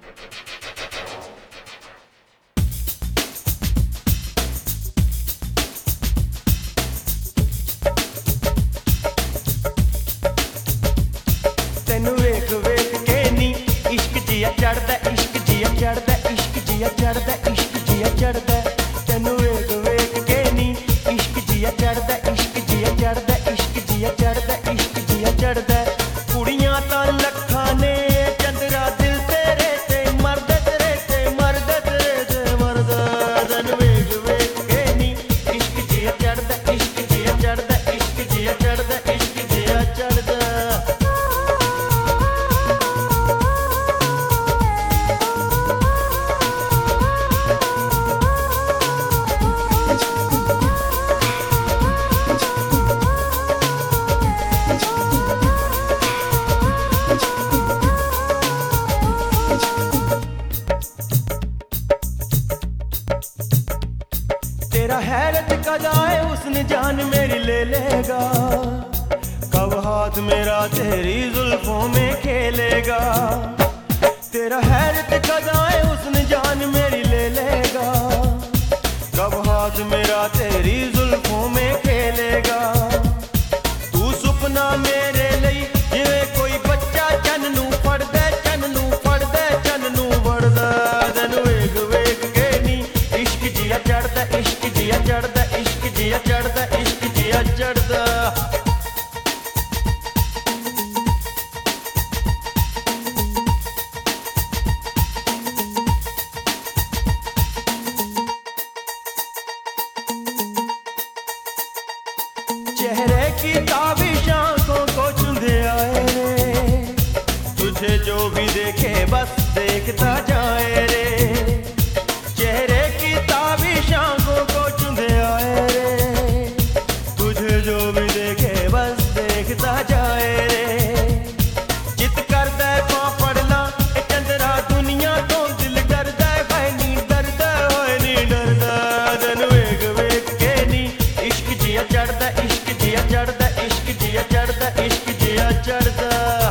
तेनू वेख वेख के नी इश्क जिया चढ़दा, इश्क जिया चढ़दा, इश्क जिया चढ़दा, इश्क जिया चढ़दा। तेनू वेख वेख के नी इश्क जिया चढ़दा, इश्क जिया चढ़दा, इश्क जिया चढ़दा, इश्क जिया चढ़दा। कुड़ियां तां लखां ने चंदरा दिल तेरे ते मरदा, तेरे ते मरदा, तेरे ते मरदा। तेनू वेख वेख के नी इश्क जिया चढ़दा, इश्क जिया चढ़दा, इश्क जिया चढ़दा, इश्क जिया चढ़दा। तेरा हैरत का जाए उसने जान मेरी ले लेगा, कब हाथ मेरा तेरी जुल्फों में खेलेगा। तेरा हैरत का जाए उसने जान मेरी ले लेगा, कब हाथ मेरा तेरी जुल्फों में खेलेगा। तू सुपना मेरे लिए जिवे कोई बच्चा चन नू पढ़दा, चन नू पढ़दा, चन नू पढ़दा। तेनू वेख वेख के नी इश्क जिया चढ़दा, इश्क जिया चढ़दा, इश्क जिया चढ़दा, इश्क जिया चढ़दा। चेहरे की ताबिश आंखों को चुंधे आए रे, तुझे जो भी देखे बस देखता जाए रे। चेहरे की ताबिश आंखों को चुंधे आए रे, तुझे जो भी देखे बस देखता जाए रे। चित करदा पां पड़ना चंदरा दुनिया तो दिल डरदा है नी डरदा, होए नी डरदा। तेनू वेख वेख के नी इश्क जिया चढ़दा, इश्क जिया चढ़दा, इश्क जिया चढ़दा, इश्क जिया चढ़दा।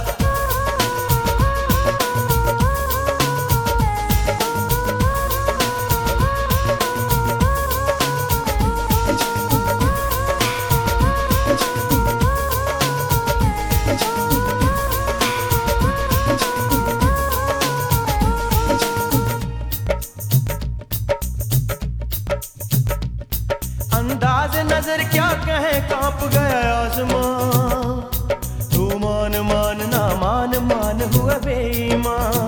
अंदाज नजर क्या कहे कांप गया आसमां, तू मान मान ना मान मान हुआ बेईमान।